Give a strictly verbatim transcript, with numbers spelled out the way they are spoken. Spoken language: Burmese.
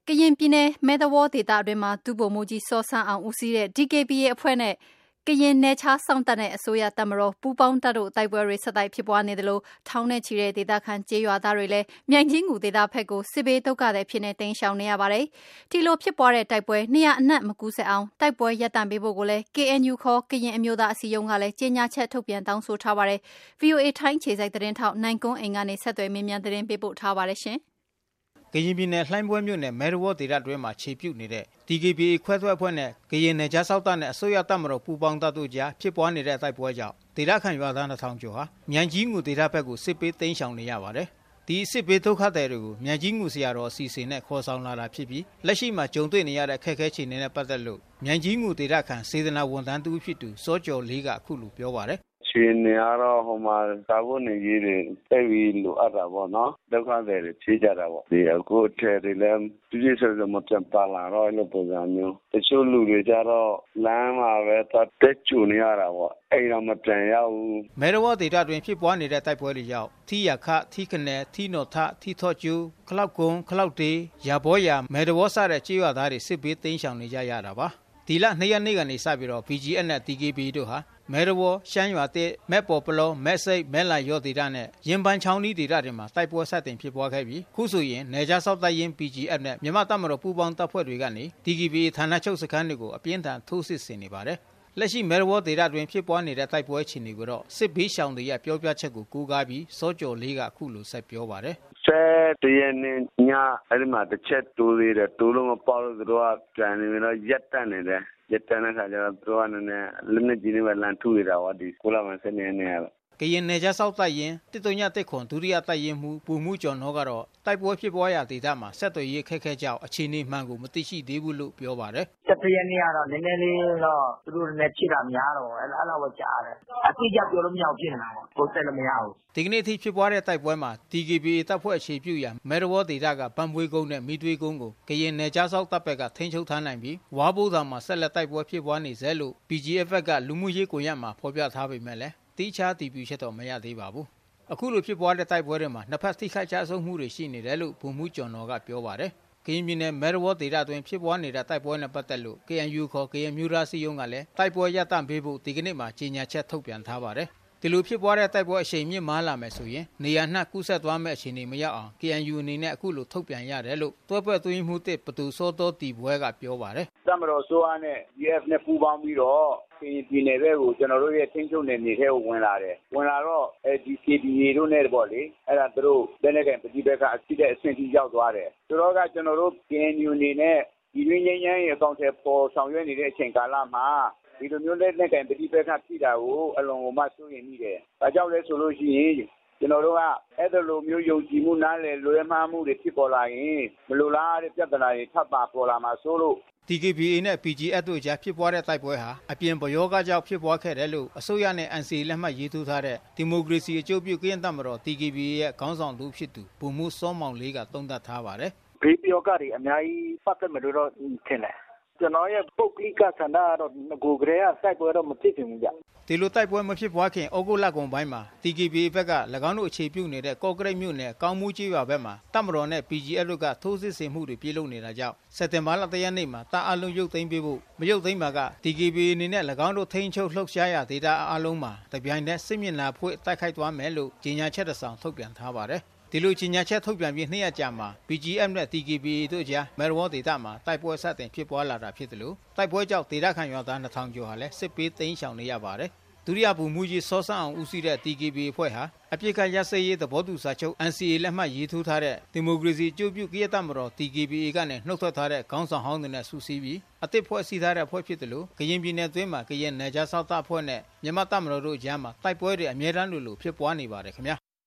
ကရင်ပြည်နယ်မဲသဝေါဒေသအတွင်းမှာဒုဗိုလ်မှူးကြီးစောစန်းအောင်ဦးစီးတဲ့ D K B A အဖွဲ့နဲ့ကရင်နယ်ခြားစောင့်တပ်နဲ့အစိုးရတပ်မတော်ပူးပေါင်းတပ်တို့တိုက်ပွဲတွေဆက်တိုက်ဖြစ်ပွားနေသလိုထောင်နဲ့ချီတဲ့ဒေသခံကျေးရွာသားတွေလည်းမြိုင်ကြီးငူဒေသဘက်ကိုစစ်ဘေးဒုက္ခသည်ဖြစ်နေတိမ်းရှောင်နေရပါတယ်။ဒီလိုဖြစ်ပွားတဲ့တိုက်ပွဲနေရအနှံ့မကူးဆက်အောင်တိုက်ပွဲရပ်တန့်ပေးဖို့ကိုလည်း K N U ခေါ်ကရင်အမျိုးသားအစည်းအရုံးကလည်းကြေညာချက်ထုတ်ပြန်တောင်းဆိုထားပါတယ်။ V O A ထိုင်းခြေစိုက်သတင်းထောက်နိုင်ကွန်းအိမ်ကနေဆက်သွယ်မေးမြန်းသတင်းပေးပို့ထားပါတယ်ရှင်။ကရင်ပြည်နယ်လှိုင်းပွဲမြို့နယ်မဲရဝဒေသတွင်းမှာခြေပြုတ်နေတဲ့ D K B A ခွဲထွက်အဖွဲ့နဲ့ကရင်နယ်ခြားစောင့်တပ်နဲ့အစိုးရတပ်မတော်ပူးပေါင်းတပ်တို့ကြားဖြစ်ပွားနေတဲ့တိုက်ပွဲကြောင့်ဒေသခံရွာသားနှစ်ထောင်ကျော်ဟာမြိုင်ကြီးငူဒေသဘက်ကိုစစ်ပေးသိမ်းရှောင်နေရပါတယ်။ဒီစစ်ပေးဒုက္ခသည်တွေကိုမြိုင်ကြီးငူဆရာတော်အစီအစဉ်နဲ့ခေါ်ဆောင်လာတာဖြစ်ပြီးလက်ရှိမှာကြုံတွေ့နေရတဲ့ခက်ခဲခြေအနေနဲ့ပတ်သက်လို့မြိုင်ကြီးငူဒေသခံစေတနာဝန်ထမ်းတူဖြစ်သူစောကျော်လေးကအခုလိုပြောပါတယ်ရှင်နေရတော့ဟိုမှာသာဖို့နေကြီးတွေတိတ်ပြီးလိုအပ်တာပေါ့နော်ဒုက္ခတွေဖြေးကြတာပေါ့ဒီအခုထဲတွေလည်းပြည့်စုံစုံမပြန်ပါလာတော့လို့ပုံစံမျိုးတချို့လူတွေကြတော့လမ်းမှာပဲတက်ကျူနေရတာပေါ့အိမ်တော့မပြန်ရဘူးမဲရဝဒေသတွင်ဖြစ်ပွားနေတဲ့တိုက်ပွဲတွေကြောင့်ထီရခထီခနယ်ထီနော်ထထီထော့ကျူခလောက်ကုန်းခလောက်တေးရဘောရမဲရဝစတဲ့ကြေးရွာသားတွေစစ်ဘေးသိမ်းရှောင်နေကြရတာပါဒီလနှစ်ရက်နေ့ကနေစပြီးတော့ B G F နဲ့ D K B တို့ဟာမဲရဝရှမ်းရွာတဲ့မဲပေါ်ပလောမဲစိတ်မဲလာရောဒေသနဲ့ရင်ပန်းချောင်းဒီဒေသတွေမှာတိုက်ပွဲဆက်တင်ဖြစ်ပွားခဲ့ပြီးခုဆိုရင်နယ်ခြားစောင့်တပ်ရင်း B G F နဲ့မြန်မာတပ်မတော်ပူးပေါင်းတပ်ဖွဲ့တွေကနေ D K B ဌာနချုပ်စခန်းတွေကိုအပြင်းထန်ထိုးစစ်ဆင်နေပါတယ်လက်ရှိမဲရဝဒေသတွင်ဖြစ်ပွားနေတဲ့တိုက်ပွဲအခြေအနေကိုတော့စစ်ဘေးရှောင်တွေရဲ့ပြောပြချက်ကိုကူးကားပြီးစောကျော်လေးကအခုလိုဆက်ပြောပါတယ်ဆယ်တရနဲ့ညအဲ့ဒီမှာတစ်ချက်တိုးသေးတယ်တိုးလို့မပေါလို့သူတို့ကပြန်နေပြီးတော့ရက်တက်နေတယ်ရက်တက်တဲ့ခါကျတော့သူတို့ကလည်းလက်နဲ့ကြီးနေပဲလန်ထူနေတာဟောဒီကိုလာမစနေနေရကရင်နယ်ခြားစောင့်တပ်ရင်းတစ်တုံညတစ်ခွန်ဒုတိယတပ်ရင်းမှူးပူမှုကျော်နှောကတော့တိုက်ပွဲဖြစ်ပွားရာဒေသမှာဆက်သွယ်ရေးခက်ခဲကြောင်းအခြေအနေမှန်ကိုမသိရှိသေးဘူးလို့ပြောပါတယ်။ဆက်သွယ်ရေးနေရတော့နည်းနည်းလေးတော့သူတို့လည်းဖြစ်တာများတော့အဲ့အဲ့လိုပဲကြားတယ်။အတိအကျပြောလို့မရဘူးဖြစ်နေတာပေါ့။ကိုယ်ဆက်လို့မရဘူး။ဒီကနေ့အထိဖြစ်ပွားတဲ့တိုက်ပွဲမှာ D K B A တပ်ဖွဲ့အခြေပြုရာမဲရဝဒေသကဗန်မွေးကုန်းနဲ့မိသွေးကုန်းကိုကရင်နယ်ခြားစောင့်တပ်ဘက်ကထိန်းချုပ်ထားနိုင်ပြီးဝါဘိုးသာမှာဆက်လက်တိုက်ပွဲဖြစ်ပွားနေစေလို့ B G F ကလူမှုရေးကွန်ရက်မှာဖော်ပြထားပေမဲ့လည်းတိကျတည်ပြုချက်တော့မရသေးပါဘူးအခုလိုဖြစ်ပွားတဲ့တိုက်ပွဲတွေမှာနှစ်ဖက်ထိခိုက်ကြဆုံးမှုတွေရှိနေတယ်လို့ဗိုလ်မှူးကျော်တော်ကပြောပါတယ်ကရင်ပြည်နယ်မဲရဝဒေသတွင်ဖြစ်ပွားနေတဲ့တိုက်ပွဲနဲ့ပတ်သက်လို့ K N U ခေါ်ကရင်မျိုးသားစီယုံကလည်းတိုက်ပွဲရပ်တန့်ပေးဖို့ဒီကနေ့မှာကြေညာချက်ထုတ်ပြန်ထားပါတယ်ဒီလိုဖြစ်ပွားတဲ့တိုက်ပွဲအရှိန်မြင့်မားလာမယ်ဆိုရင်နေရာနှံ့ကူးဆက်သွားမယ့်အခြေအနေမရောက်အောင် K N U အနေနဲ့အခုလိုထုတ်ပြန်ရတယ်လို့တွဲဘက်သွင်းမှုတစ်ပတူစောတော်တီပွဲကပြောပါတယ်တပ်မတော်ဆိုအားနဲ့ D F နဲ့ပူးပေါင်းပြီးတော့ဒီပြည်နယ်ဘက်ကိုကျွန်တော်တို့ရဲ့ထင်းချုပ်နယ်မြေထဲကိုဝင်လာတယ်ဝင်လာတော့အဲဒီ K B A တို့နဲ့ပေါ့လေအဲ့ဒါတို့လက်နက်ကင်ပဋိပက္ခအဖြစ်တဲ့အဆင့်ကြီးရောက်သွားတယ်ဆိုတော့ကကျွန်တော်တို့ K N U အနေနဲ့ဒီရင်းရင်းရင်းရဲ့အကောင့်ထဲပေါ်ဆောင်ရွက်နေတဲ့အချိန်ကာလမှာဒီလိုမျိုးလက်နက်ကင်ပဋိပက္ခဖြစ်တာကိုအလွန်ကိုမှစိုးရိမ်မိတယ်။ဒါကြောင့်လဲဆိုလို့ရှိရင်ကျွန်တော်တို့ကအဲ့ဒီလိုမျိုးယုံကြည်မှုနားလည်လွဲမှားမှုတွေဖြစ်ပေါ်လာရင်မလိုလားတဲ့ပြဿနာတွေထပ်ပါပေါ်လာမှာဆိုလို့ D K B A နဲ့ B G F တို့ကြားဖြစ်ပွားတဲ့တိုက်ပွဲဟာအပြင်ပယောဂကြောင့်ဖြစ်ပွားခဲ့တယ်လို့အစိုးရနဲ့ N C A လက်မှတ်ရေးထိုးထားတဲ့ဒီမိုကရေစီအကျိုးပြုကရင်တပ်မတော် D K B A ရဲ့ခေါင်းဆောင်သူဖြစ်သူဗိုလ်မှူးစောမောင်လေးကသုံးသပ်ထားပါတယ်။ဘေးပယောဂတွေအများကြီးပတ်သက်မယ်လို့တော့ထင်တယ်ကျွန်တော်ရဲ့ပုတ်ကလိကဆန္ဒကတော့ကိုယ်ကလေးကတိုက်ပွဲတော့မဖြစ်ခင်ဘူးဗျဒီလိုတိုက်ပွဲမဖြစ်ပွားခင်ဩဂုတ်လကုန်ပိုင်းမှာ D K B A ဘက်က၎င်းတို့အခြေပြုနေတဲ့ကော့ကရိတ်မြို့နယ်ကောင်းမှုကြီးရွာဘက်မှာတပ်မတော်နဲ့ B G F တို့ကထိုးစစ်ဆင်မှုတွေပြုလုပ်နေတာကြောင့်စက်တင်ဘာလတရက်နေ့မှာတပ်အလုံးရုပ်သိမ်းပေးဖို့မရုပ်သိမ်းပါက D K B A အနေနဲ့၎င်းတို့ထိန်းချုပ်လှုပ်ရှားရာဒေသအလုံးမှာတပြိုင်တည်းစစ်မျက်နှာဖွင့်တိုက်ခိုက်သွားမယ်လို့ကြေညာချက်တစ်စောင်ထုတ်ပြန်ထားပါတယ်ဒီလိုကြီးညာချက်ထုတ်ပြန်ပြီးနှစ်ရက်ကြာမှာ B G F နဲ့ D K B A တို့ကြားမဲရဝဒေသမှာတိုက်ပွဲဆက်တင်ဖြစ်ပွားလာတာဖြစ်တယ်လို့တိုက်ပွဲကြောင့်ဒေသခံရွာသားနှစ်ထောင်ကျော်ဟာလည်းစစ်ပေးသိမ်းရှောင်နေရပါတယ်ဒုတိယဗိုလ်မှူးကြီးစောစန်းအောင်ဦးစီးတဲ့ D K B A အဖွဲ့ဟာအပြစ်ခတ်ရစရေးသဘောတူစာချုပ် N C A လက်မှတ်ရေးထိုးထားတဲ့ဒီမိုကရေစီအကျိုးပြုကရင်တပ်မတော် D K B A ကနေနှုတ်ထွက်ထားတဲ့ခေါင်းဆောင်ဟောင်းတွေနဲ့စုစည်းပြီးအသစ်ဖွဲ့စည်းထားတဲ့အဖွဲ့ဖြစ်တယ်လို့ကရင်ပြည်နယ်အတွင်းမှာကရင်နယ်ခြားစောင့်တပ်ဖွဲ့နဲ့မြန်မာတပ်မတော်တို့ကြားမှာတိုက်ပွဲတွေအမြဲတမ်းလိုလိုဖြစ်ပွားနေပါတယ်ခင်ဗျာ